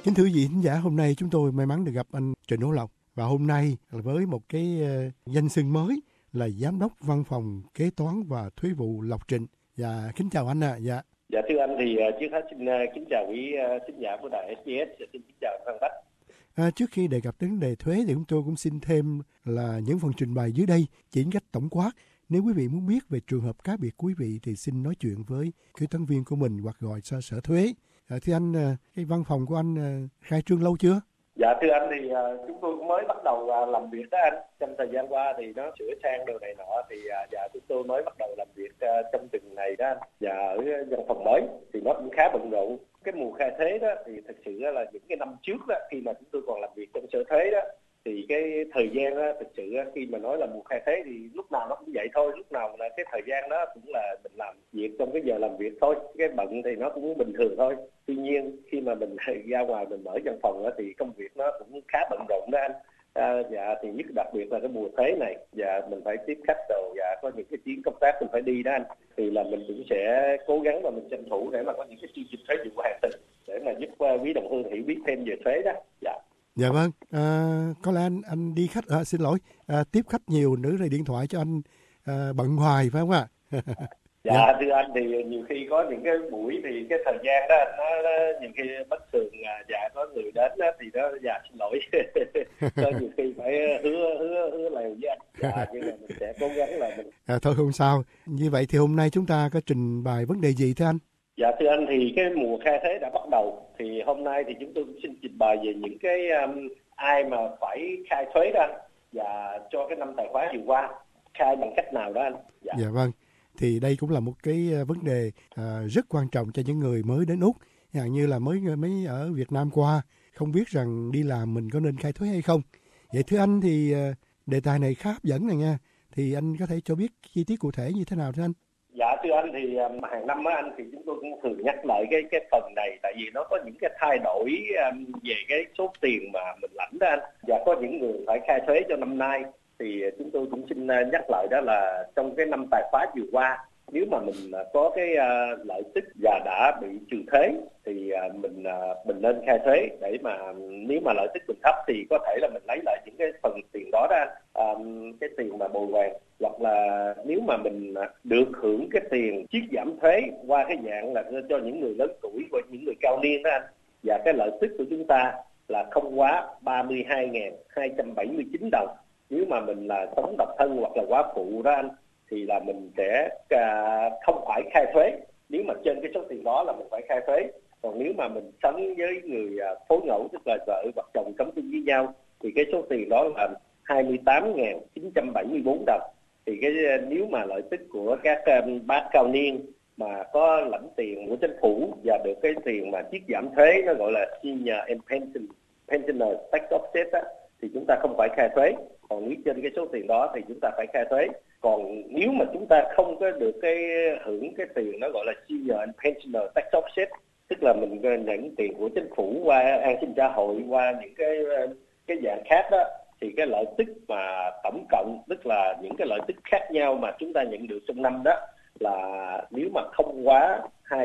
Kính thưa quý vị khán giả, hôm nay chúng tôi may mắn được gặp anh Trịnh Hữu Lộc, và hôm nay với một cái danh xưng mới là Giám đốc Văn phòng Kế toán và Thuế vụ Lộc Trịnh. Dạ, kính chào anh ạ. Dạ thưa anh, thì trước hết xin kính chào quý khán giả của đài SBS, xin kính chào Phan Bách. Trước khi đề cập đến vấn đề thuế thì chúng tôi cũng xin thêm là những phần trình bày dưới đây chỉ cách tổng quát. Nếu quý vị muốn biết về trường hợp cá biệt của quý vị thì xin nói chuyện với kế toán viên của mình hoặc gọi sở thuế. Thưa anh, cái văn phòng của anh khai trương lâu chưa? Dạ thưa anh, thì chúng tôi cũng mới bắt đầu làm việc đó anh. Trong thời gian qua thì nó sửa sang đồ này nọ, thì chúng tôi mới bắt đầu làm việc trong tuần này đó anh. Và ở văn phòng mới thì nó cũng khá bận rộn. Cái mùa khai thuế đó thì thật sự là những cái năm trước đó, khi mà chúng tôi còn làm việc trong sở thuế đó, thì cái thời gian đó, thực sự khi mà nói là mùa khai thuế thì lúc nào nó cũng vậy thôi, lúc nào là cái thời gian đó cũng là mình làm việc trong cái giờ làm việc thôi, cái bận thì nó cũng bình thường thôi. Tuy nhiên khi mà mình ra ngoài mình mở văn phòng đó, thì công việc nó cũng khá bận rộn đó anh. Dạ thì nhất đặc biệt là cái mùa thuế này, và mình phải tiếp khách rồi, và có những cái chuyến công tác mình phải đi đó anh, thì là mình cũng sẽ cố gắng và mình tranh thủ để mà có những cái chương trình thuế vụ hàng tuần để mà giúp quý đồng hương hiểu biết thêm về thuế đó. Dạ vâng, có lẽ anh đi khách, xin lỗi, tiếp khách nhiều nữa rồi điện thoại cho anh bận hoài phải không ạ? Dạ thưa anh, thì nhiều khi có những cái buổi thì cái thời gian đó nó nhiều khi bất thường, dạ có người đến đó, thì đó dạ xin lỗi cho nhiều khi phải hứa lèo với anh. Dạ nhưng mà mình sẽ cố gắng là mình thôi không sao. Như vậy thì hôm nay chúng ta có trình bày vấn đề gì thưa anh? Dạ thưa anh, thì cái mùa khai thuế đã bắt đầu, thì hôm nay thì chúng tôi cũng xin trình bày về những cái ai mà phải khai thuế đó anh, và cho cái năm tài khóa vừa qua khai bằng cách nào đó anh. Dạ vâng. Thì đây cũng là một cái vấn đề rất quan trọng cho những người mới đến Úc, như là mới ở Việt Nam qua, không biết rằng đi làm mình có nên khai thuế hay không. Vậy thưa anh, thì đề tài này khá hấp dẫn này nha, thì anh có thể cho biết chi tiết cụ thể như thế nào thưa anh? Dạ thưa anh, thì hàng năm á anh, thì chúng tôi cũng thường nhắc lại cái phần này, tại vì nó có những cái thay đổi về cái số tiền mà mình lãnh đó anh, và có những người phải khai thuế cho năm nay. Thì chúng tôi cũng xin nhắc lại đó là trong cái năm tài khóa vừa qua, nếu mà mình có cái lợi tức và đã bị trừ thuế thì mình nên khai thuế, để mà nếu mà lợi tức mình thấp thì có thể là mình lấy lại những cái phần tiền đó đó anh, cái tiền mà bồi hoàn, hoặc là nếu mà mình được hưởng cái tiền chiết giảm thuế qua cái dạng là cho những người lớn tuổi và những người cao niên đó anh, và cái lợi tức của chúng ta là không quá 32.279 đồng. Nếu mà mình là sống độc thân hoặc là quá phụ đó anh, thì là mình sẽ không phải khai thuế. Nếu mà trên cái số tiền đó là mình phải khai thuế. Còn nếu mà mình sống với người phối ngẫu, tức là vợ hoặc chồng sống chung với nhau, thì cái số tiền đó là 28.974 đồng. Thì cái nếu mà lợi tức của các bác cao niên mà có lãnh tiền của chính phủ và được cái tiền mà chiết giảm thuế, nó gọi là Senior and Pensioner Tax Offset á, thì chúng ta không phải khai thuế. Còn nếu trên cái số tiền đó thì chúng ta phải khai thuế. Còn nếu mà chúng ta không có được cái hưởng cái tiền nó gọi là Senior and Pensioner Tax Offset, tức là mình nhận tiền của chính phủ qua an sinh xã hội, qua những cái dạng khác đó, thì cái lợi tức mà tổng cộng, tức là những cái lợi tức khác nhau mà chúng ta nhận được trong năm đó, là nếu mà không quá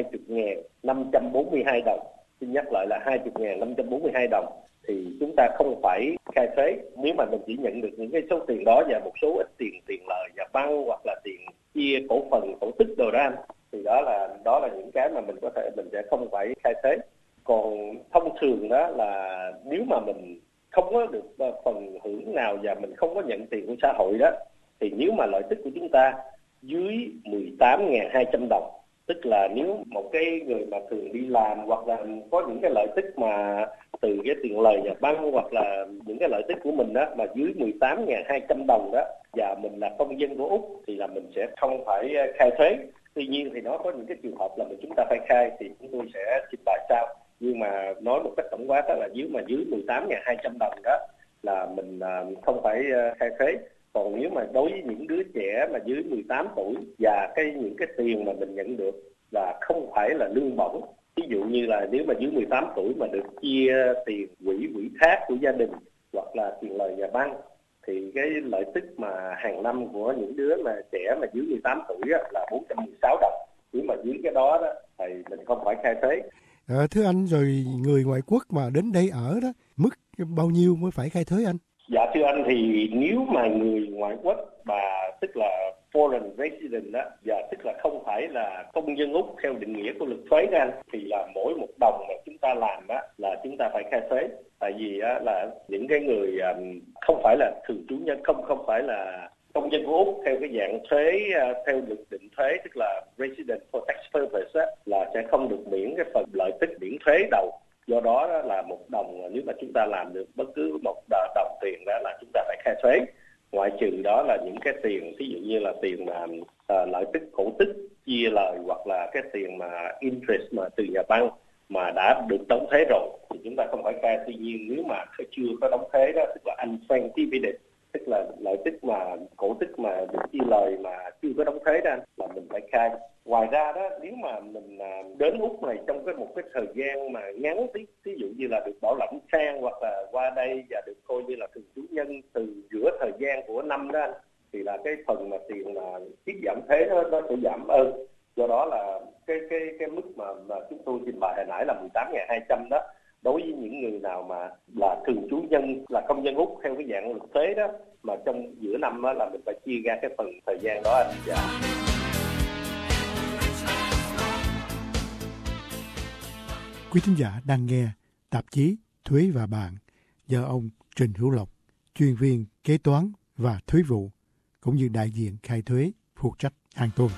20.542 đồng, xin nhắc lại là 20.542 đồng, thì chúng ta không phải khai thuế. Nếu mà mình chỉ nhận được những cái số tiền đó và một số ít tiền lời và băng hoặc là tiền chia cổ phần cổ tức đồ đó anh, thì đó là những cái mà mình sẽ không phải khai thuế. Còn thông thường đó là nếu mà mình không có được phần hưởng nào và mình không có nhận tiền của xã hội đó, thì nếu mà lợi tức của chúng ta dưới 18.200 đồng, tức là nếu một cái người mà thường đi làm hoặc là có những cái lợi tức mà từ cái tiền lời và băng hoặc là những cái lợi tức của mình đó mà dưới 18.200 đồng đó, và mình là công dân của Úc, thì là mình sẽ không phải khai thuế. Tuy nhiên thì nó có những cái trường hợp là chúng ta phải khai, thì chúng tôi sẽ trình bày sau. Nhưng mà nói một cách tổng quát đó là dưới 18.200 đồng đó là mình không phải khai thuế. Còn nếu mà đối với những đứa trẻ mà dưới 18 tuổi và những cái tiền mà mình nhận được là không phải là lương bổng, ví dụ như là nếu mà dưới 18 tuổi mà được chia tiền quỹ thác của gia đình hoặc là tiền lời nhà băng, thì cái lợi tức mà hàng năm của những đứa mà trẻ mà dưới 18 tuổi là 416 đồng. Nếu mà dưới cái đó thì mình không phải khai thuế. Thưa anh, rồi người ngoại quốc mà đến đây ở đó, mức bao nhiêu mới phải khai thuế anh? Dạ thưa anh, thì nếu mà người ngoại quốc mà tức là foreign resident đó, tức là không phải là công dân Úc theo định nghĩa của luật thuế đó anh, thì là mỗi một đồng mà chúng ta làm đó là chúng ta phải khai thuế. Tại vì là những cái người không phải là thường trú nhân, không phải là công dân của Úc theo cái dạng thuế theo luật định thuế, tức là resident for tax purpose là sẽ không được miễn cái phần lợi tức miễn thuế đầu. Do đó là một đồng, nếu mà chúng ta làm được bất cứ một đồng tiền đó là chúng ta phải khai thuế. Ngoại trừ đó là những cái tiền, ví dụ như là tiền mà lợi tức cổ tức, chia lời, hoặc là cái tiền mà interest mà từ nhà băng mà đã được đóng thuế rồi thì chúng ta không phải khai. Tuy nhiên nếu mà chưa có đóng thuế đó, tức là unfranked dividend, tức là lợi tức mà cổ tức mà được chia lời mà chưa có đóng thuế đó, là mình phải khai. Ngoài ra đó, nếu mà mình đến Úc này trong một cái thời gian mà ngắn tí, ví dụ như là được bảo lãnh sang hoặc là qua đây và được coi như là thường trú nhân từ giữa thời gian của năm đó anh, thì là cái phần mà tiền mà tiết giảm thuế nó sẽ giảm hơn. Do đó là cái mức mà chúng tôi trình bày hồi nãy là 18.200 đó, đối với những người nào mà là thường trú nhân, là công dân Úc theo cái dạng luật thuế đó, mà trong giữa năm đó là mình phải chia ra cái phần thời gian đó anh. Dạ. Quý thính giả đang nghe tạp chí Thuế và Bạn do ông Trình Hữu Lộc, chuyên viên kế toán và thuế vụ, cũng như đại diện khai thuế phụ trách hàng tuần.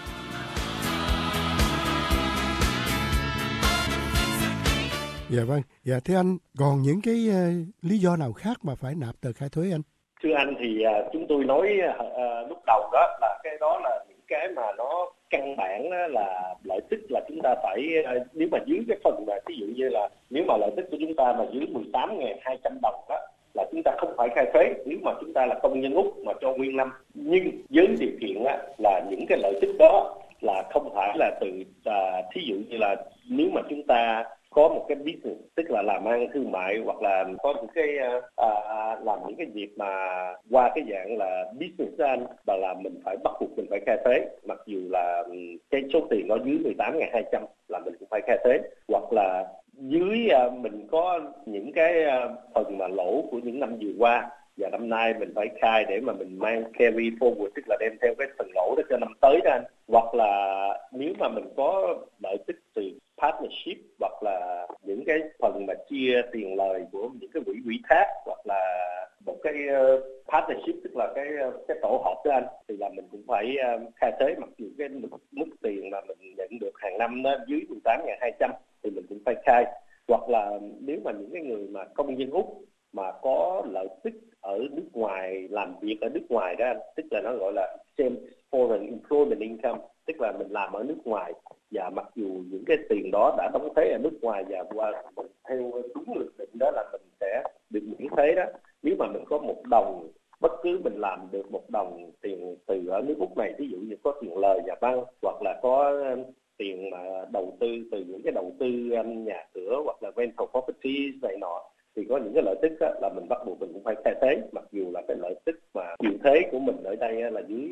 Dạ vâng, dạ thưa anh, còn những cái lý do nào khác mà phải nạp tờ khai thuế anh? Thưa anh, thì chúng tôi nói lúc đầu đó là cái đó là những cái mà nó căn bản đó, là lợi tức là chúng ta phải nếu mà dưới cái phần mà ví dụ như là nếu mà lợi tức của chúng ta mà dưới 18.200 đồng đó là chúng ta không phải khai thuế nếu mà chúng ta là công nhân Úc mà cho nguyên năm. Nhưng với điều kiện là những cái lợi tức đó là không phải là từ thí dụ như là nếu mà chúng ta có một cái business, tức là làm ăn thương mại, hoặc là có những cái làm những cái việc mà qua cái dạng là business anh, và là mình phải bắt buộc mình phải khai thuế, mặc dù là cái số tiền nó dưới 18.200 là mình cũng phải khai thuế. Hoặc là dưới mình có những cái phần mà lỗ của những năm vừa qua và năm nay mình phải khai để mà mình mang carry forward, tức là đem theo cái phần lỗ đó cho năm tới đó anh. Hoặc là nếu mà mình có lợi tức từ partnership, hoặc là những cái phần mà chia tiền lời của những cái ủy thác, hoặc là một cái partnership, tức là cái tổ hợp đó anh, thì là mình cũng phải khai thuế, mặc dù cái mức tiền mà mình nhận được hàng năm đó dưới 18.200 thì mình cũng phải khai. Hoặc là nếu mà những cái người mà công dân Úc mà có lợi tức ở nước ngoài, làm việc ở nước ngoài đó anh, tức là nó gọi là foreign employment income, tức là mình làm ở nước ngoài và mặc dù những cái tiền đó đã đóng thuế ở nước ngoài và qua theo đúng luật định đó là mình sẽ được miễn thuế đó. Nếu mà mình có một đồng, bất cứ mình làm được một đồng tiền từ ở nước Úc này, ví dụ như có tiền lời nhà băng, hoặc là có tiền mà đầu tư từ những cái đầu tư nhà cửa, hoặc là rental properties này nọ, thì có những cái lợi tức là mình bắt buộc mình cũng phải khai thuế, mặc dù là cái lợi tức mà chịu thuế của mình ở đây là dưới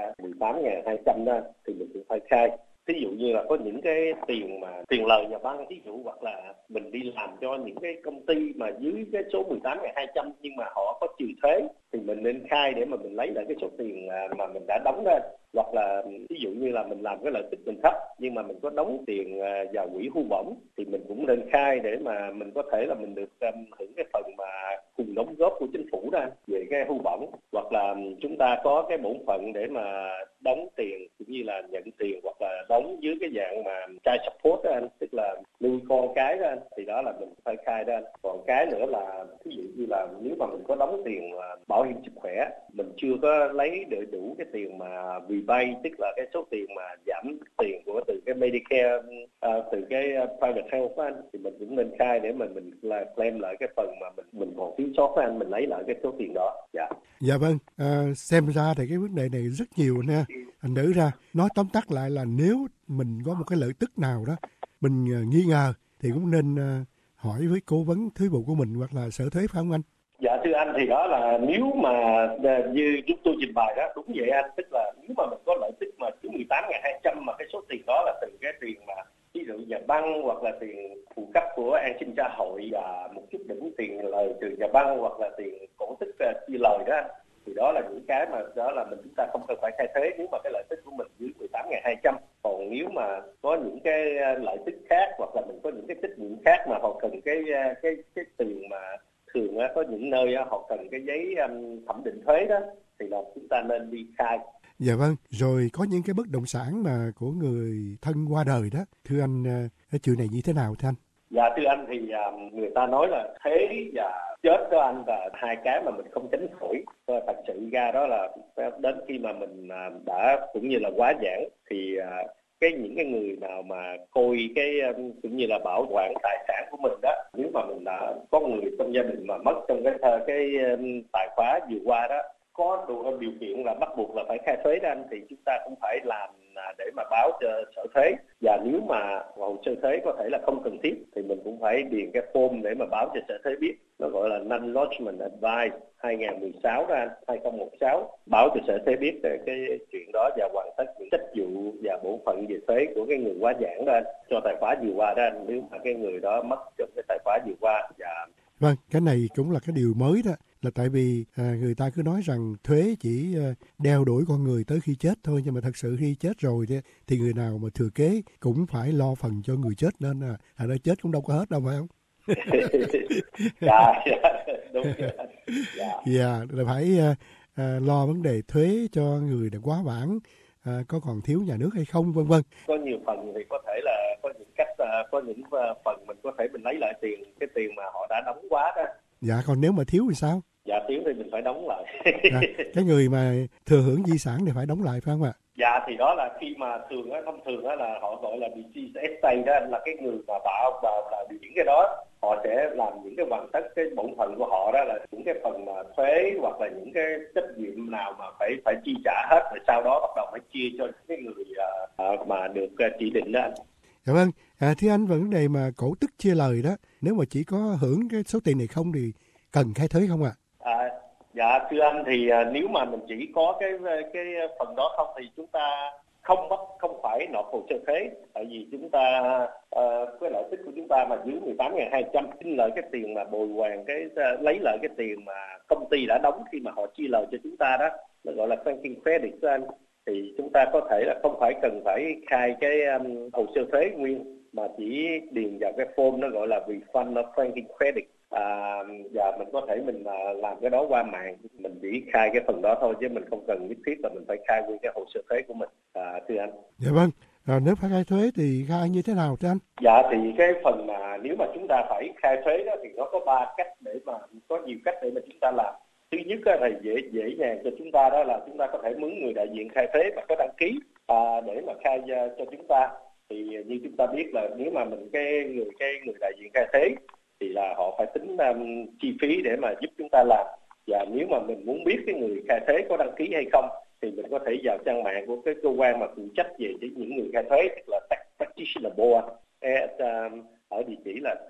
18.200 đó thì mình cũng phải khai. Ví dụ như là có những cái tiền lời nhà băng, ví dụ, hoặc là mình đi làm cho những cái công ty mà dưới cái số 18.200 nhưng mà họ có trừ thuế thì mình nên khai để mà mình lấy lại cái số tiền mà mình đã đóng ra. Hoặc là ví dụ như là mình làm cái lợi tức mình thấp nhưng mà mình có đóng tiền vào quỹ hưu bổng thì mình cũng nên khai để mà mình có thể là mình được hưởng cái phần mà cùng đóng góp của chính phủ đó về cái hưu bổng. Hoặc là chúng ta có cái bổn phận để mà đóng tiền cũng như là nhận tiền, hoặc là đóng dưới cái dạng mà child support đó anh, tức là nuôi con cái đó anh, thì đó là mình phải khai đó anh. Còn cái nữa là ví dụ như là nếu mà mình có đóng tiền bảo hiểm sức khỏe, mình chưa có lấy đủ cái tiền mà rebate, tức là cái số tiền mà giảm tiền của từ cái Medicare, từ cái private health đó anh, thì mình cũng nên khai để mình là claim lại cái phần mà mình còn thiếu sót đó anh, mình lấy lại cái số tiền đó. Dạ vâng, xem ra thì cái vấn đề này rất nhiều nha. Thành thử ra nói tóm tắt lại là nếu mình có một cái lợi tức nào đó mình nghi ngờ thì cũng nên hỏi với cố vấn thuế vụ của mình hoặc là sở thuế, phải không anh? Dạ thưa anh, thì đó là nếu mà như chúng tôi trình bày đó đúng vậy anh, tức là nếu mà mình có lợi tức mà cứ 18.200 mà cái số tiền đó là từ cái tiền mà ví dụ nhà băng hoặc là tiền phụ cấp của an sinh xã hội và một chút đỉnh tiền lời từ nhà băng hoặc là tiền cổ tức chia lời đó, thì đó là những cái mà chúng ta không cần phải khai thuế nếu mà cái lợi tức của mình dưới 18.200. Còn nếu mà có những cái lợi tức khác hoặc là mình có những cái trách nhiệm khác mà họ cần cái tiền mà thường có những nơi họ cần cái giấy thẩm định thuế đó thì là chúng ta nên đi khai. Dạ vâng, rồi có những cái bất động sản mà của người thân qua đời đó, thưa anh, cái chuyện này như thế nào thưa anh? Dạ thưa anh, thì người ta nói là thế và chết đó anh, và hai cái mà mình không tránh khỏi. Thật sự ra đó là đến khi mà mình đã cũng như là quá giảng thì những cái người nào mà coi cái cũng như là bảo quản tài sản của mình đó, nếu mà mình đã có người trong gia đình mà mất trong cái tài khóa vừa qua đó, có đủ điều kiện là bắt buộc là phải khai thuế đó anh, thì chúng ta cũng phải làm để mà báo cho sở thuế. Và nếu mà hồ sơ thuế có thể là không cần thiết thì mình cũng phải điền cái form để mà báo cho sở thuế biết, nó gọi là Non-Lodgement Advice 2016 đó anh, 2016, báo cho sở thuế biết về cái chuyện đó và hoàn tất những trách vụ và bổn phận về thuế của cái người quá giảng đó anh, cho tài khóa vừa qua đó anh, nếu mà cái người đó mất trong cái tài khóa vừa qua. Vâng, cái này cũng là cái điều mới đó, là tại vì người ta cứ nói rằng thuế chỉ đeo đuổi con người tới khi chết thôi, nhưng mà thật sự khi chết rồi thì người nào mà thừa kế cũng phải lo phần cho người chết, nên là nó chết cũng đâu có hết đâu, phải không? Dạ, đúng rồi. Dạ, là phải lo vấn đề thuế cho người đã quá vãng, có còn thiếu nhà nước hay không, vân vân. Có nhiều phần thì có thể là có những cách, có những phần mình có thể mình lấy lại cái tiền mà họ đã đóng quá đó. Dạ, còn nếu mà thiếu thì sao? Dạ, thiếu thì mình phải đóng lại. Cái người mà thừa hưởng di sản thì phải đóng lại, phải không ạ? Dạ, thì đó là khi mà thông thường là họ gọi là deceased estate đó, là cái người mà bảo và điều chỉnh cái đó, họ sẽ làm những cái hoàn tất cái bổn phận của họ, đó là những cái phần mà thuế hoặc là những cái trách nhiệm nào mà phải chi trả hết, rồi sau đó bắt đầu mới chia cho những cái người mà được chỉ định đó anh. Dạ vâng, thưa anh, vấn đề mà cổ tức chia lời đó, nếu mà chỉ có hưởng cái số tiền này không thì cần khai thuế không ạ? Dạ thưa anh, thì nếu mà mình chỉ có cái phần đó không thì chúng ta không phải nộp hồ sơ thuế, tại vì chúng ta cái lợi tức của chúng ta mà dưới 18.200, xin lợi cái tiền mà bồi hoàn lấy lại cái tiền mà công ty đã đóng khi mà họ chia lời cho chúng ta đó, nó gọi là franking credit đó anh, thì chúng ta có thể là không phải cần phải khai cái hồ sơ thuế nguyên, mà chỉ điền vào cái form nó gọi là refund of franking credit. Và mình có thể mình làm cái đó qua mạng, mình chỉ khai cái phần đó thôi chứ mình không cần nhất thiết là mình phải khai nguyên cái hồ sơ thuế của mình, thưa anh. Dạ vâng, nếu phải khai thuế thì khai như thế nào thưa anh? Dạ thì cái phần mà nếu mà chúng ta phải khai thuế đó thì nó có nhiều cách để mà chúng ta làm. Thứ nhất là dễ dàng cho chúng ta, đó là chúng ta có thể mướn người đại diện khai thuế và có đăng ký để mà khai cho chúng ta. Thì như chúng ta biết là nếu mà mình cái người đại diện khai thuế thì là họ phải tính chi phí để mà giúp chúng ta làm. Và nếu mà mình muốn biết cái người khai thuế có đăng ký hay không thì mình có thể vào trang mạng của cái cơ quan mà phụ trách về những người khai thuế, tức là Tax Practitioner Board, ở địa chỉ là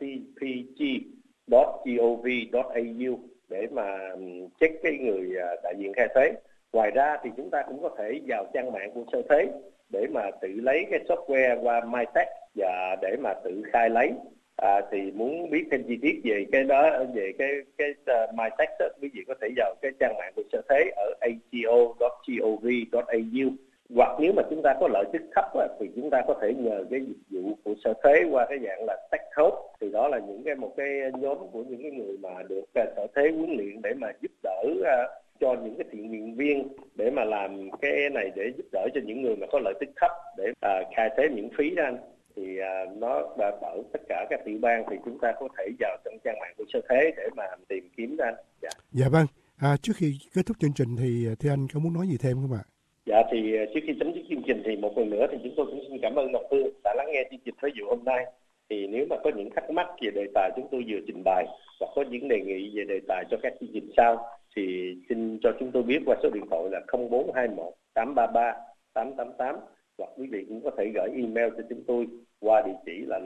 tpg.gov.au để mà check cái người đại diện khai thuế. Ngoài ra thì chúng ta cũng có thể vào trang mạng của sở thuế để mà tự lấy cái software qua MyTax và để mà tự khai lấy. Thì muốn biết thêm chi tiết về cái đó, về cái MyTax đó, quý vị có thể vào cái trang mạng của sở thuế ở ato.gov.au. Hoặc nếu mà chúng ta có lợi tức thấp thì chúng ta có thể nhờ cái dịch vụ của sở thuế qua cái dạng là tax help, thì đó là một cái nhóm của những cái người mà được sở thuế huấn luyện để mà giúp đỡ cho những cái thiện nguyện viên để mà làm cái này, để giúp đỡ cho những người mà có lợi tức thấp để khai thuế miễn phí đó anh. Thì nó ở tất cả các tiểu bang thì chúng ta có thể vào trong trang mạng của sở thuế để mà tìm kiếm ra anh. Dạ vâng, trước khi kết thúc chương trình thì thưa anh có muốn nói gì thêm không ạ? Dạ thì trước khi chấm dứt chương trình thì một lần nữa thì chúng tôi cũng xin cảm ơn Ngọc Hương đã lắng nghe chương trình Thuế vụ hôm nay. Thì nếu mà có những thắc mắc về đề tài chúng tôi vừa trình bày hoặc có những đề nghị về đề tài cho các chương trình sau thì xin cho chúng tôi biết qua số điện thoại là 0421 833 888, hoặc quý vị cũng có thể gửi email cho chúng tôi qua địa chỉ là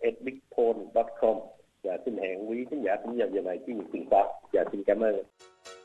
loctax@bigpond.com. Và xin hẹn quý khán giả cũng vào giờ này Chủ nhật tuần sau. Và xin cảm ơn.